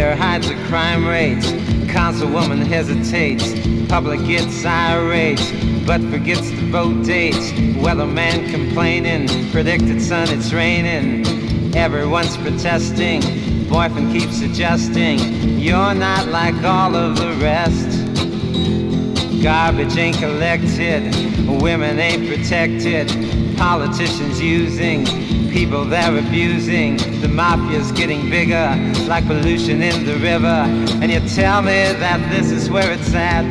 Mayor hides the crime rate. Councilwoman hesitates. Public gets irate, but forgets to vote dates. Weatherman complaining. Predicted sun, it's raining. Everyone's protesting. Boyfriend keeps suggesting you're not like all of the rest. Garbage ain't collected. Women ain't protected. Politicians using people they're abusing. The mafia's getting bigger, like pollution in the river. And you tell me that this is where it's at.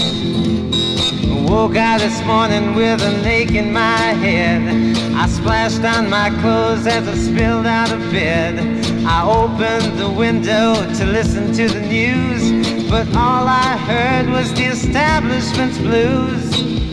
Woke out this morning with an ache in my head. I splashed on my clothes as I spilled out of bed. I opened the window to listen to the news, but all I heard was the establishment's blues.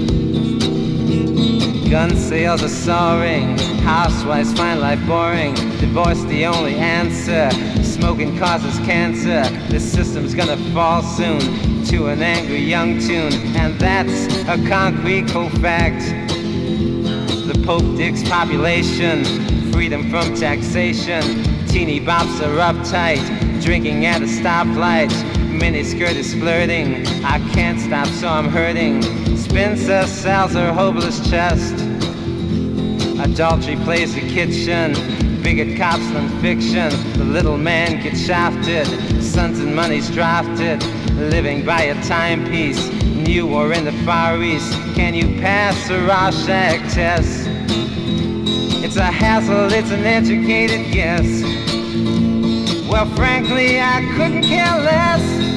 Gun sales are soaring, housewives find life boring. Divorce the only answer, smoking causes cancer. This system's gonna fall soon to an angry young tune, and that's a concrete cold fact. The Pope digs population, freedom from taxation. Teeny bops are uptight, drinking at a stoplight. Miniskirt is flirting, I can't stop so I'm hurting. Spencer sells her hopeless chest. Adultery plays the kitchen, bigot cops than fiction. The little man gets shafted, sons and money's drafted. Living by a timepiece, new or in the Far East. Can you pass a Rorschach test? It's a hassle, it's an educated guess. Well, frankly, I couldn't care less.